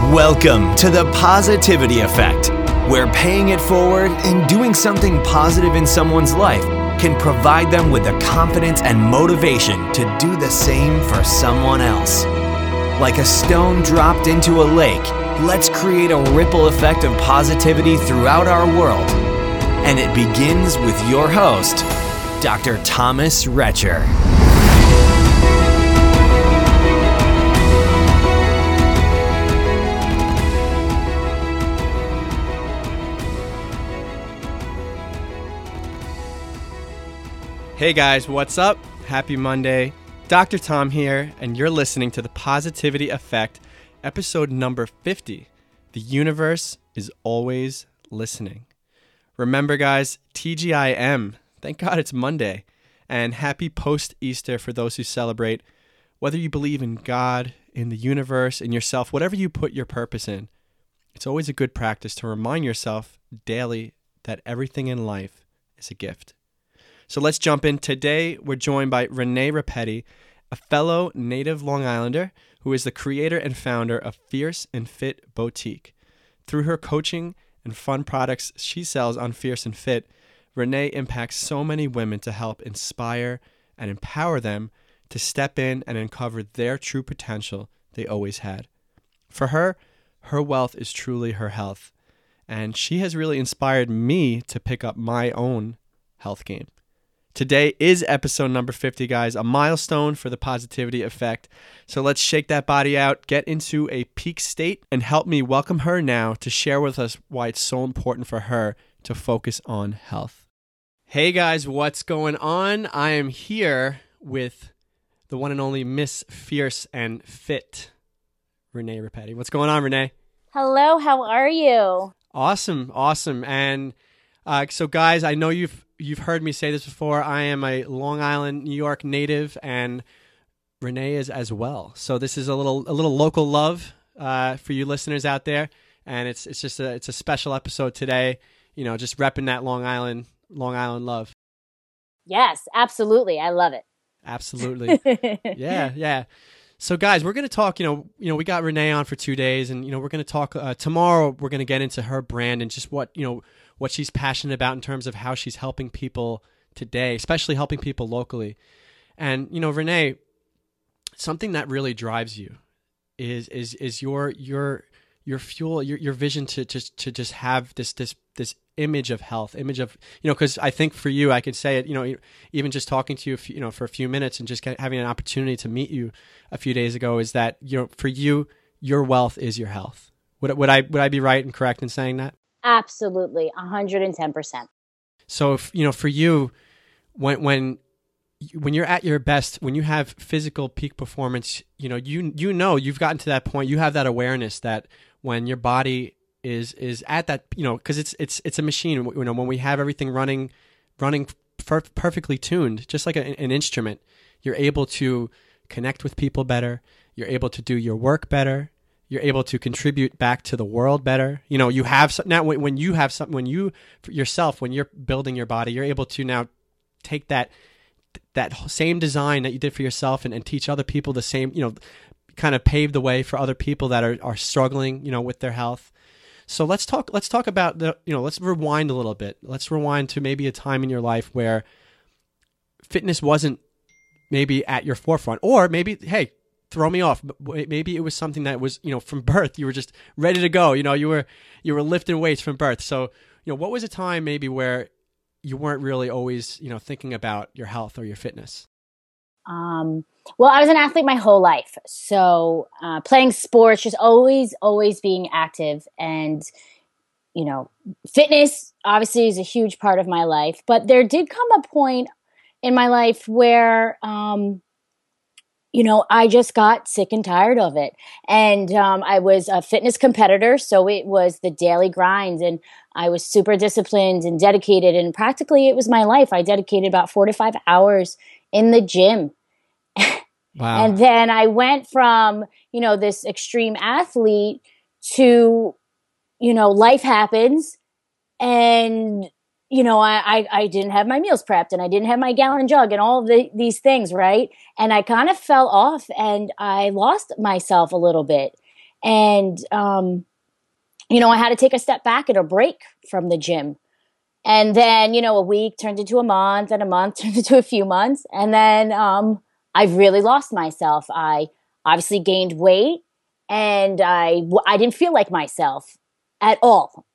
Welcome to the Positivity Effect, where paying it forward and doing something positive in someone's life can provide them with the confidence and motivation to do the same for someone else. Like a stone dropped into a lake, let's create a ripple effect of positivity throughout our world. And it begins with your host, Dr. Thomas Retcher. Hey guys, what's up? Happy Monday. Dr. Tom here, and you're listening to the Positivity Effect, episode number 50. The universe is always listening. Remember guys, TGIM. Thank God it's Monday. And happy post-Easter for those who celebrate. Whether you believe in God, in the universe, in yourself, whatever you put your purpose in, it's always a good practice to remind yourself daily that everything in life is a gift. So let's jump in. Today, we're joined by Renee Rapetti, a fellow native Long Islander who is the creator and founder of Fierce and Fit Boutique. Through her coaching and fun products she sells on Fierce and Fit, Renee impacts so many women to help inspire and empower them to step in and uncover their true potential they always had. For her, her wealth is truly her health, and she has really inspired me to pick up my own health game. Today is episode number 50, guys, a milestone for the Positivity Effect. So let's shake that body out, get into a peak state, and help me welcome her now to share with us why it's so important for her to focus on health. Hey guys, what's going on? I am here with the one and only Miss Fierce and Fit, Renee Rapetti. What's going on, Renee? Hello, how are you? Awesome. And so guys, I know you've heard me say this before. I am a Long Island, New York native, and Renee is as well. So this is a little local love for you listeners out there, and it's a special episode today. You know, just repping that Long Island love. Yes, absolutely. I love it. Absolutely. Yeah. So guys, we're going to talk, you know, we got Renee on for 2 days, and, you know, we're going to talk tomorrow. We're going to get into her brand and just what she's passionate about in terms of how she's helping people today, especially helping people locally. And, you know, Renee, something that really drives you is your fuel, your vision to just have this image of health, image of, you know, because I think for you, I could say it, you know, even just talking to you, you know, for a few minutes and just having an opportunity to meet you a few days ago, is that, you know, for you, your wealth is your health. Would I be right and correct in saying that? Absolutely, 110%. So, if, you know, for you, when you're at your best, when you have physical peak performance, you know you've gotten to that point. You have that awareness that when your body is at that, you know, because it's a machine. You know, when we have everything running perfectly tuned, just like an instrument, you're able to connect with people better. You're able to do your work better. You're able to contribute back to the world better. You know, you have now when you have something, when you yourself, when you're building your body, you're able to now take that same design that you did for yourself and teach other people the same, you know, kind of pave the way for other people that are struggling, you know, with their health. So let's talk about let's rewind a little bit. Let's rewind to maybe a time in your life where fitness wasn't maybe at your forefront, or maybe, hey, throw me off. Maybe it was something that was, you know, from birth, you were just ready to go. You know, you were lifting weights from birth. So, you know, what was a time maybe where you weren't really always, you know, thinking about your health or your fitness? Well, I was an athlete my whole life. So playing sports, just always being active. And, you know, fitness obviously is a huge part of my life. But there did come a point in my life where, you know, I just got sick and tired of it. And I was a fitness competitor, so it was the daily grind. And I was super disciplined and dedicated. And practically it was my life. I dedicated about 4 to 5 hours in the gym. Wow. And then I went from, you know, this extreme athlete to, you know, life happens. And you know, I didn't have my meals prepped and I didn't have my gallon jug and all of these things, right? And I kind of fell off and I lost myself a little bit. And, I had to take a step back and a break from the gym. And then, a week turned into a month, and a month turned into a few months. And then I really lost myself. I obviously gained weight, and I didn't feel like myself at all.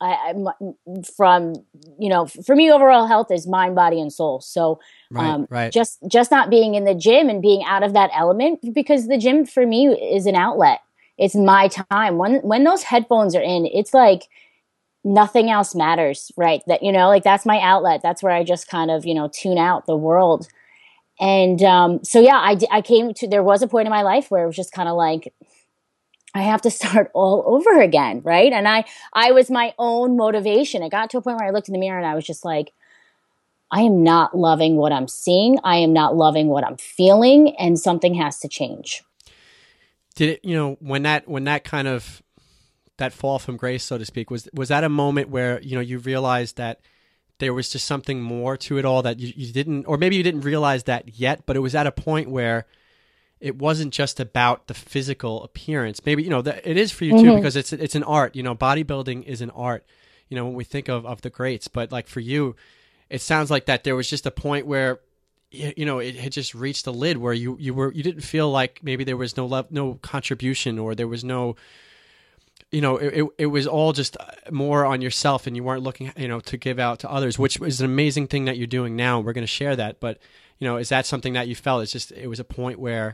For me, overall health is mind, body, and soul. So right. just not being in the gym and being out of that element, because the gym for me is an outlet. It's my time. When those headphones are in, it's like nothing else matters, right? That, that's my outlet. That's where I just kind of, tune out the world. And I came to, there was a point in my life where it was just kind of like, I have to start all over again, right? And I was my own motivation. It got to a point where I looked in the mirror and I was just like, I am not loving what I'm seeing. I am not loving what I'm feeling, and something has to change. Did it, when that kind of, that fall from grace, so to speak, was that a moment where, you realized that there was just something more to it all that you didn't, or maybe you didn't realize that yet, but it was at a point where it wasn't just about the physical appearance. Maybe, it is for you too, because it's an art, bodybuilding is an art, when we think of the greats, but like for you, it sounds like that there was just a point where, it had just reached the lid where you didn't feel like maybe there was no love, no contribution, or there was no, it was all just more on yourself, and you weren't looking, to give out to others, which is an amazing thing that you're doing now. We're going to share that. But, is that something that you felt? It was a point where,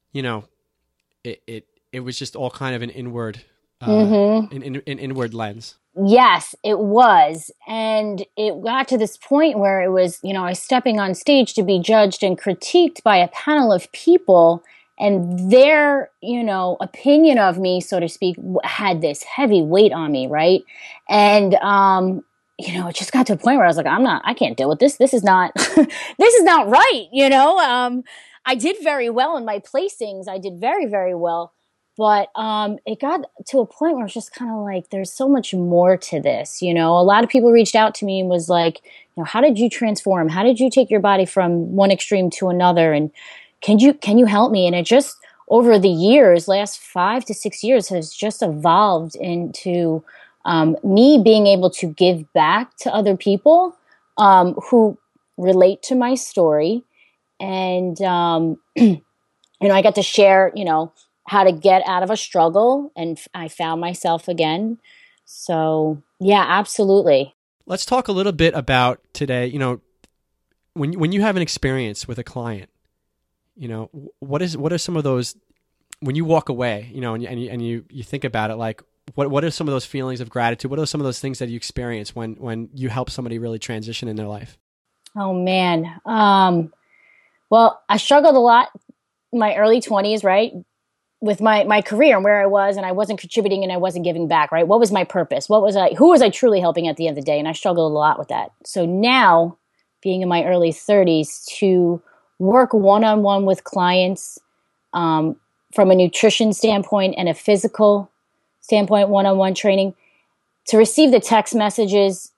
it was just all kind of an inward, an inward lens. Yes, it was. And it got to this point where it was, I was stepping on stage to be judged and critiqued by a panel of people, and their, opinion of me, so to speak, had this heavy weight on me, right? And, it just got to a point where I was like, I can't deal with this. This is not, this is not right, I did very well in my placings. I did very, very well. But it got to a point where it's just kind of like, there's so much more to this. A lot of people reached out to me and was like, how did you transform? How did you take your body from one extreme to another? And can you help me? And it just, over the years, last 5 to 6 years, has just evolved into me being able to give back to other people who relate to my story. And, I got to share, how to get out of a struggle, and I found myself again. So yeah, absolutely. Let's talk a little bit about today, when you have an experience with a client, what are some of those, when you walk away, and you think about it, like what are some of those feelings of gratitude? What are some of those things that you experience when you help somebody really transition in their life? Oh man. Well, I struggled a lot in my early 20s, right? With my career and where I was, and I wasn't contributing and I wasn't giving back, right? What was my purpose? Who was I truly helping at the end of the day? And I struggled a lot with that. So now, being in my early 30s, to work one-on-one with clients from a nutrition standpoint and a physical standpoint, one-on-one training, to receive the text messages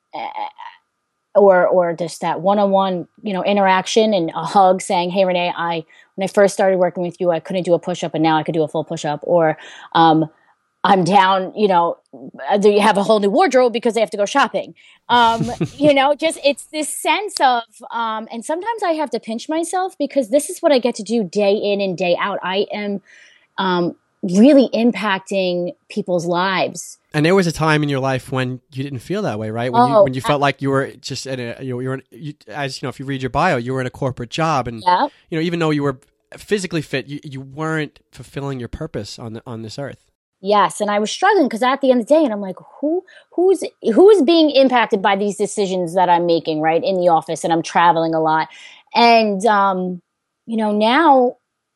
or just that one-on-one, interaction and a hug saying, "Hey, Renee, when I first started working with you, I couldn't do a push-up, and now I could do a full push-up," or I'm down, you have a whole new wardrobe because they have to go shopping. Just it's this sense of, and sometimes I have to pinch myself because this is what I get to do day in and day out. I am really impacting people's lives. And there was a time in your life when you didn't feel that way, right? When you felt like you were just as if you read your bio, you were in a corporate job, and even though you were physically fit, you weren't fulfilling your purpose on this earth. Yes, and I was struggling because at the end of the day, and I'm like, who's being impacted by these decisions that I'm making, right, in the office, and I'm traveling a lot, and now.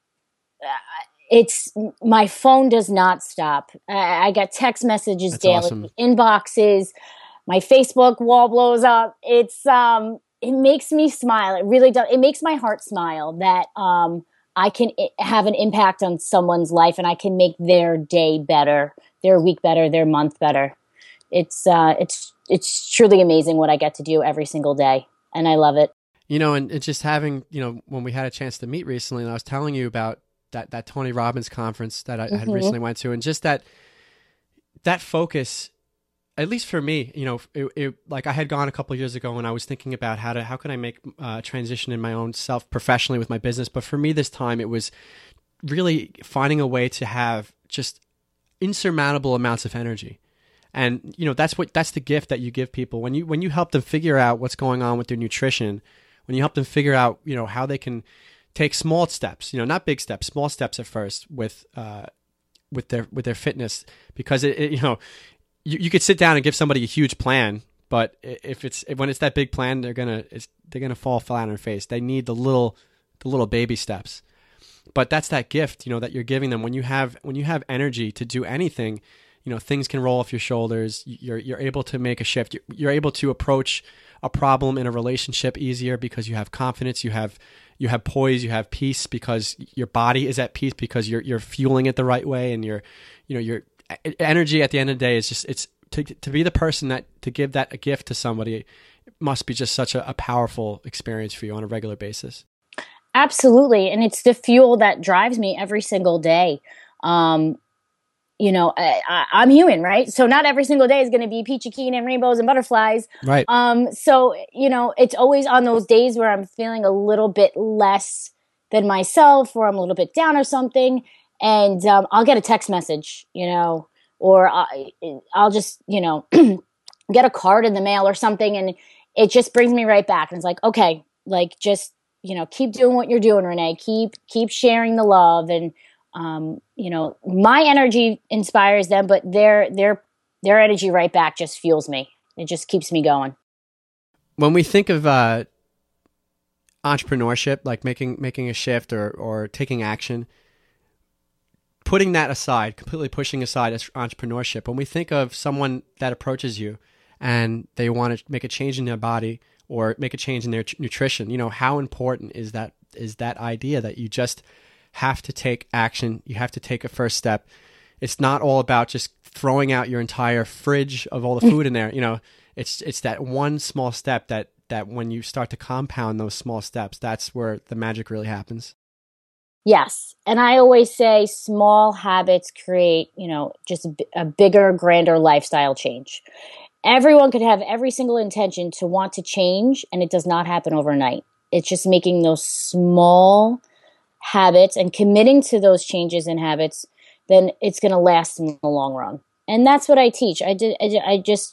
It's my phone does not stop. I get text messages That's daily, awesome. Inboxes, my Facebook wall blows up. It's it makes me smile. It really does. It makes my heart smile that I can have an impact on someone's life, and I can make their day better, their week better, their month better. It's truly amazing what I get to do every single day, and I love it. And it's just having, when we had a chance to meet recently, and I was telling you about that Tony Robbins conference that I had recently went to, and just that, that focus, at least for me, like I had gone a couple of years ago and I was thinking about how can I make transition in my own self professionally with my business. But for me this time, it was really finding a way to have just insurmountable amounts of energy. And, that's the gift that you give people when you help them figure out what's going on with their nutrition, when you help them figure out, how they can take small steps, not big steps, small steps at first with their fitness, because you could sit down and give somebody a huge plan, but when it's that big plan, they're gonna fall flat on their face. They need the little baby steps. But that's that gift, that you're giving them when you have energy to do anything. Things can roll off your shoulders. You're able to make a shift. You're able to approach a problem in a relationship easier because you have confidence. You have poise. You have peace because your body is at peace because you're fueling it the right way, and your energy at the end of the day is just it's to be the person that to give that a gift to somebody. It must be just such a powerful experience for you on a regular basis. Absolutely. And it's the fuel that drives me every single day. I'm human, right? So not every single day is going to be peachy keen and rainbows and butterflies. Right. So, it's always on those days where I'm feeling a little bit less than myself, or I'm a little bit down or something. And I'll get a text message, or I'll just, get a card in the mail or something. And it just brings me right back. And it's like, okay, like just, keep doing what you're doing, Renee. Keep sharing the love. And, my energy inspires them, but their energy right back just fuels me. It just keeps me going. When we think of entrepreneurship, like making a shift or taking action, putting that aside, completely pushing aside as entrepreneurship, when we think of someone that approaches you and they want to make a change in their body or make a change in their nutrition, how important is that idea that you just have to take action. You have to take a first step. It's not all about just throwing out your entire fridge of all the food in there. It's that one small step that when you start to compound those small steps, that's where the magic really happens. Yes. And I always say small habits create, just a bigger, grander lifestyle change. Everyone could have every single intention to want to change, and it does not happen overnight. It's just making those small habits and committing to those changes and habits, then it's going to last in the long run. And that's what I teach. I just,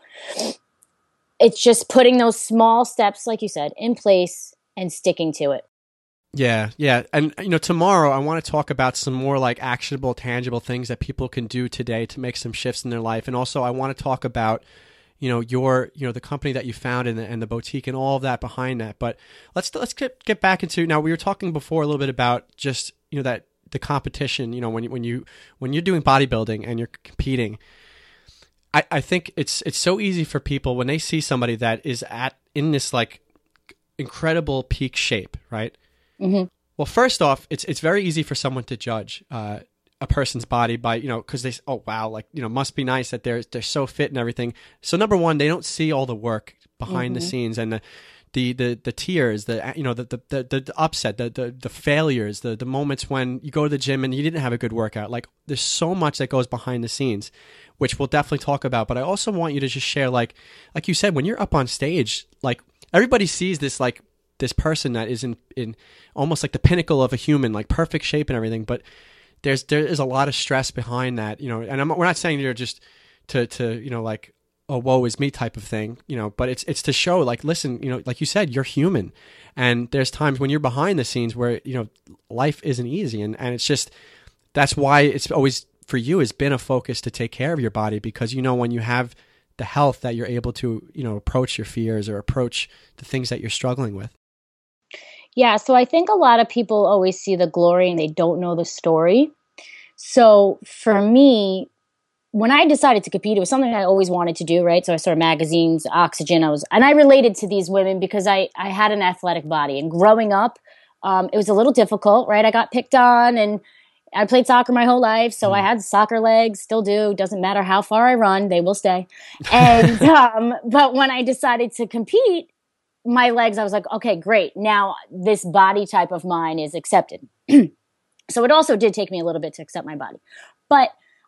it's just putting those small steps, like you said, in place and sticking to it. Yeah. And, tomorrow I want to talk about some more like actionable, tangible things that people can do today to make some shifts in their life. And also I want to talk about, the company that you founded and the boutique and all of that behind that. But let's get back into, now we were talking before a little bit about just, that the competition, when you're doing bodybuilding and you're competing, I think it's so easy for people when they see somebody that is in this like incredible peak shape, right? Mm-hmm. Well, first off, it's very easy for someone to judge a person's body by, because they, oh wow, like, must be nice that they're so fit and everything. So number one, they don't see all the work behind the scenes and the tears, the upset, the failures, the moments when you go to the gym and you didn't have a good workout. Like there's so much that goes behind the scenes, which we'll definitely talk about. But I also want you to just share, like you said, when you're up on stage, like everybody sees this, like this person that is in almost like the pinnacle of a human, like perfect shape and everything. But there is a lot of stress behind that, and we're not saying you're just to like, oh, woe is me type of thing, but it's to show like, listen, like you said, you're human. And there's times when you're behind the scenes where, life isn't easy. And it's just, that's why it's always for you has been a focus to take care of your body, because, when you have the health that you're able to, approach your fears or approach the things that you're struggling with. Yeah. So I think a lot of people always see the glory and they don't know the story. So for me, when I decided to compete, it was something I always wanted to do, right? So I started magazines, Oxygen. And I related to these women because I had an athletic body. And growing up, it was a little difficult, right? I got picked on and I played soccer my whole life. So I had soccer legs, still do. Doesn't matter how far I run, they will stay. And but when I decided to compete, my legs, I was like, okay, great. Now this body type of mine is accepted. So it also did take me a little bit to accept my body. But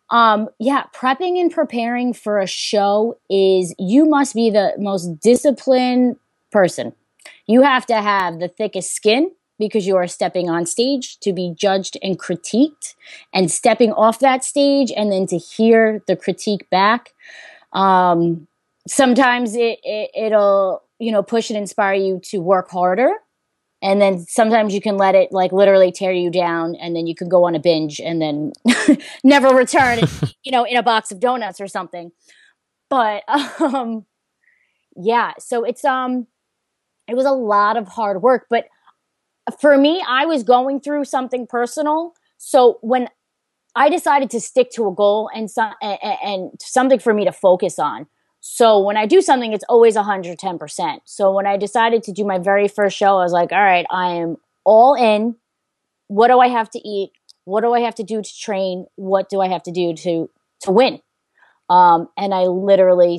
Yeah, prepping and preparing for a show you must be the most disciplined person. You have to have the thickest skin because you are stepping on stage to be judged and critiqued, and stepping off that stage and then to hear the critique back. Sometimes it'll, push and inspire you to work harder. And then sometimes you can let it like literally tear you down, and then you can go on a binge and then never return, in a box of donuts or something. But yeah, so it was a lot of hard work. But for me, I was going through something personal. So when I decided to stick to a goal and something for me to focus on. So when I do something, it's always 110%. So when I decided to do my very first show, I was like, all right, I am all in. What do I have to eat? What do I have to do to train? What do I have to do to win? And I literally,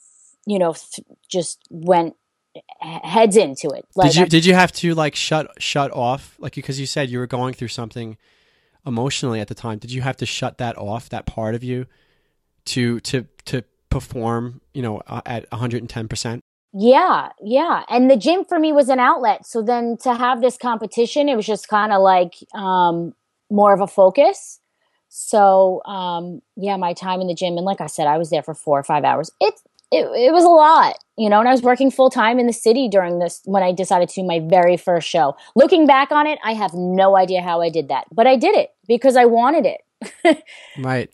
just went heads into it. Like, did you have to like shut off? Like, because you said you were going through something emotionally at the time. Did you have to shut that off, that part of you, to perform, at 110%? Yeah. And the gym for me was an outlet. So then to have this competition, it was just kind of like more of a focus. So my time in the gym, and like I said, I was there for 4 or 5 hours. It was a lot, and I was working full time in the city during this when I decided to do my very first show. Looking back on it, I have no idea how I did that, but I did it because I wanted it. Right.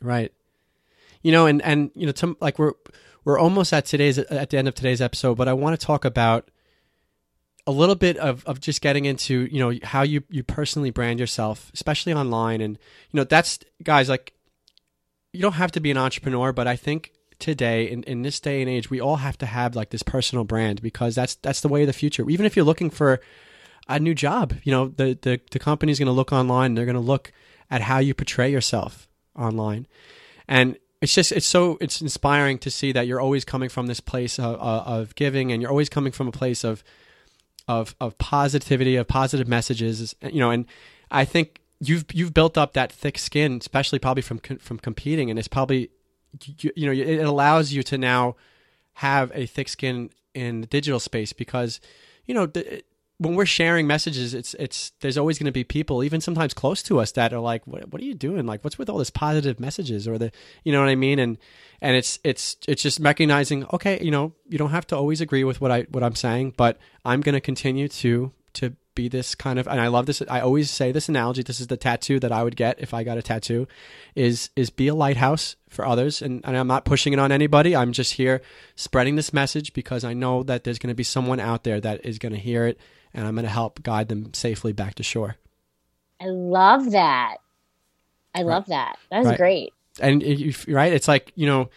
And like we're almost at the end of today's episode, but I want to talk about a little bit of just getting into, how you personally brand yourself, especially online. And, that's, guys, like, you don't have to be an entrepreneur, but I think today, in this day and age, we all have to have like this personal brand, because that's the way of the future. Even if you're looking for a new job, the company's going to look online, they're going to look at how you portray yourself online. And it's inspiring to see that you're always coming from this place of giving, and you're always coming from a place of positivity, of positive messages, and I think you've built up that thick skin, especially probably from competing, and it's probably, it allows you to now have a thick skin in the digital space, because, when we're sharing messages, it's there's always going to be people, even sometimes close to us, that are like, what are you doing? Like, what's with all this positive messages, or you know what I mean? And it's just recognizing, okay, you don't have to always agree with what I'm saying, but I'm going to continue to be this kind of, and I love this. I always say this analogy. This is the tattoo that I would get if I got a tattoo, is be a lighthouse for others. And I'm not pushing it on anybody. I'm just here spreading this message because I know that there's going to be someone out there that is going to hear it, and I'm going to help guide them safely back to shore. I love that. Love that. That's right. Great. And right, it's like,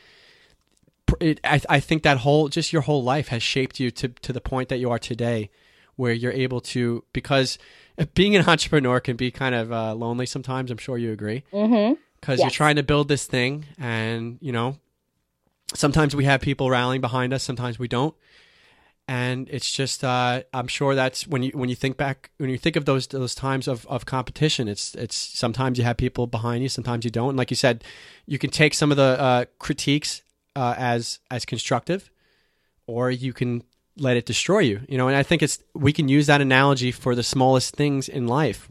I think that your whole life has shaped you to the point that you are today, where you're able to, because being an entrepreneur can be kind of lonely sometimes. I'm sure you agree. Mm-hmm. Because you're trying to build this thing, and, sometimes we have people rallying behind us, sometimes we don't. And it's just, I'm sure that's when you think of those times of competition, it's sometimes you have people behind you, sometimes you don't. And like you said, you can take some of the critiques as constructive, or you can let it destroy you. And I think we can use that analogy for the smallest things in life.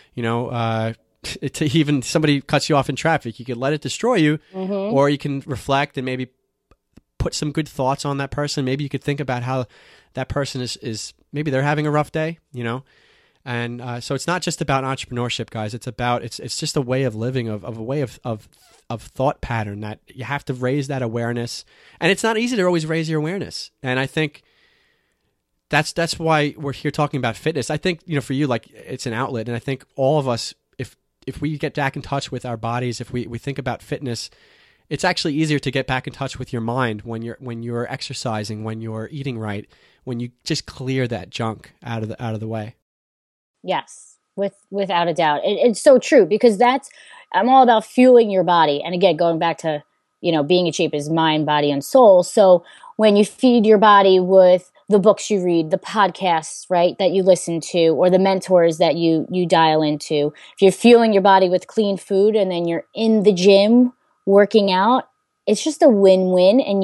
Even somebody cuts you off in traffic, you could let it destroy you, mm-hmm. or you can reflect and maybe put some good thoughts on that person. Maybe you could think about how that person is maybe they're having a rough day, And so it's not just about entrepreneurship, guys. It's about, it's just a way of living, of a way of thought pattern, that you have to raise that awareness. And it's not easy to always raise your awareness. And I think that's why we're here talking about fitness. I think, for you, like, it's an outlet. And I think all of us, if we get back in touch with our bodies, if we think about fitness, it's actually easier to get back in touch with your mind when you're exercising, when you're eating right, when you just clear that junk out of the way. Yes, without a doubt. It's so true, because I'm all about fueling your body. And again, going back to, being in shape is mind, body, and soul. So when you feed your body with the books you read, the podcasts, right, that you listen to, or the mentors that you dial into, if you're fueling your body with clean food, and then you're in the gym working out, it's just a win-win. And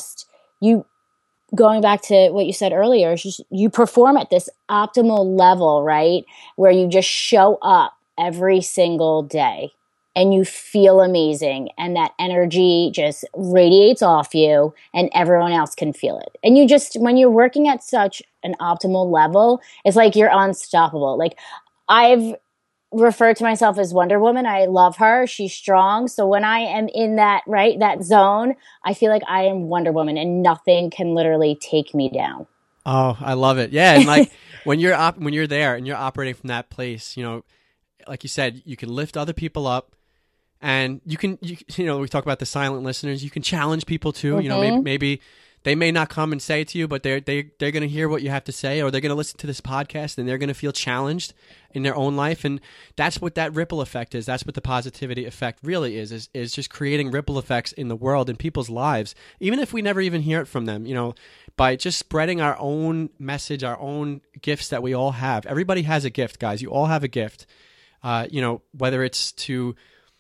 you going back to what you said earlier, it's just, you perform at this optimal level, right? Where you just show up every single day and you feel amazing. And that energy just radiates off you and everyone else can feel it. And you just, when you're working at such an optimal level, it's like you're unstoppable. Like, I've refer to myself as Wonder Woman. I love her. She's strong. So when I am in that zone, I feel like I am Wonder Woman and nothing can literally take me down. Oh, I love it. Yeah. And like when you're there and you're operating from that place, like you said, you can lift other people up, and we talk about the silent listeners. You can challenge people too. Mm-hmm. Maybe they may not come and say it to you, but they're going to hear what you have to say, or they're going to listen to this podcast and they're going to feel challenged in their own life. And that's what that ripple effect is. That's what the positivity effect really is just creating ripple effects in the world, in people's lives, even if we never even hear it from them, by just spreading our own message, our own gifts that we all have. Everybody has a gift, guys. You all have a gift, whether it's to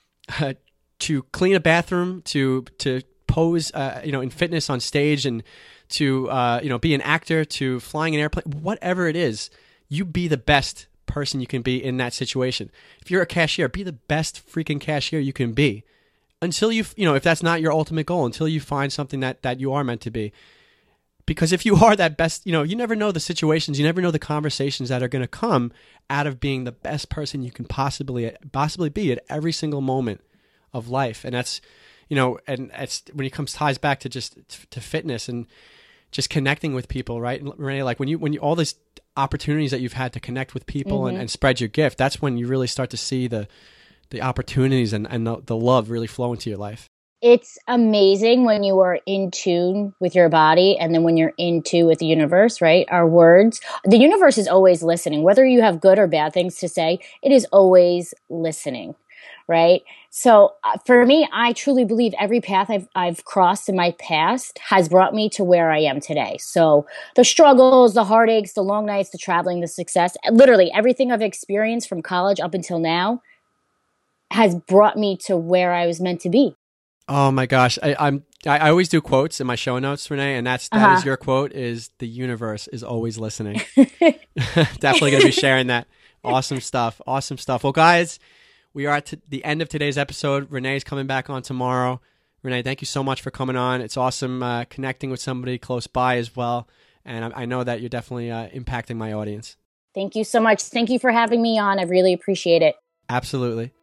clean a bathroom, to pose, in fitness on stage, and to, be an actor, to flying an airplane, whatever it is, you be the best person you can be in that situation. If you're a cashier, be the best freaking cashier you can be until if that's not your ultimate goal, until you find something that you are meant to be. Because if you are that best, you never know the situations, you never know the conversations that are going to come out of being the best person you can possibly be at every single moment of life. And that's, and it's when it ties back to just to fitness and just connecting with people, right? And Renee, like when you all these opportunities that you've had to connect with people mm-hmm. and spread your gift, that's when you really start to see the opportunities and the love really flow into your life. It's amazing when you are in tune with your body, and then when you're in tune with the universe, right? Our words, the universe is always listening. Whether you have good or bad things to say, it is always listening, right? So for me, I truly believe every path I've crossed in my past has brought me to where I am today. So the struggles, the heartaches, the long nights, the traveling, the success, literally everything I've experienced from college up until now has brought me to where I was meant to be. Oh my gosh. I always do quotes in my show notes, Renee, and that is your quote, is the universe is always listening. Definitely going to be sharing that. Awesome stuff. Awesome stuff. Well, guys, we are at the end of today's episode. Renee's coming back on tomorrow. Renee, thank you so much for coming on. It's awesome connecting with somebody close by as well. And I know that you're definitely impacting my audience. Thank you so much. Thank you for having me on. I really appreciate it. Absolutely.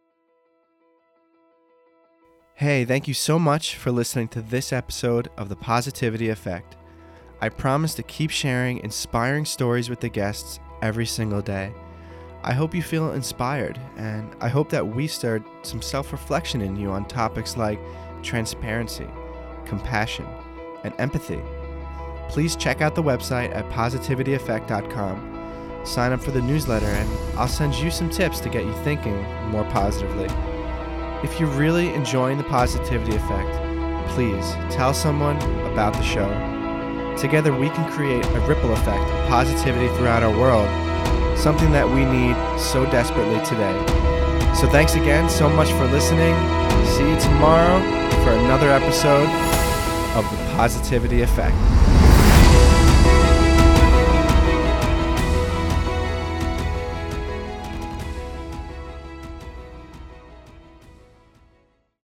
Hey, thank you so much for listening to this episode of The Positivity Effect. I promise to keep sharing inspiring stories with the guests every single day. I hope you feel inspired, and I hope that we stirred some self-reflection in you on topics like transparency, compassion, and empathy. Please check out the website at positivityeffect.com. Sign up for the newsletter, and I'll send you some tips to get you thinking more positively. If you're really enjoying The Positivity Effect, please tell someone about the show. Together we can create a ripple effect of positivity throughout our world, something that we need so desperately today. So thanks again so much for listening. See you tomorrow for another episode of The Positivity Effect.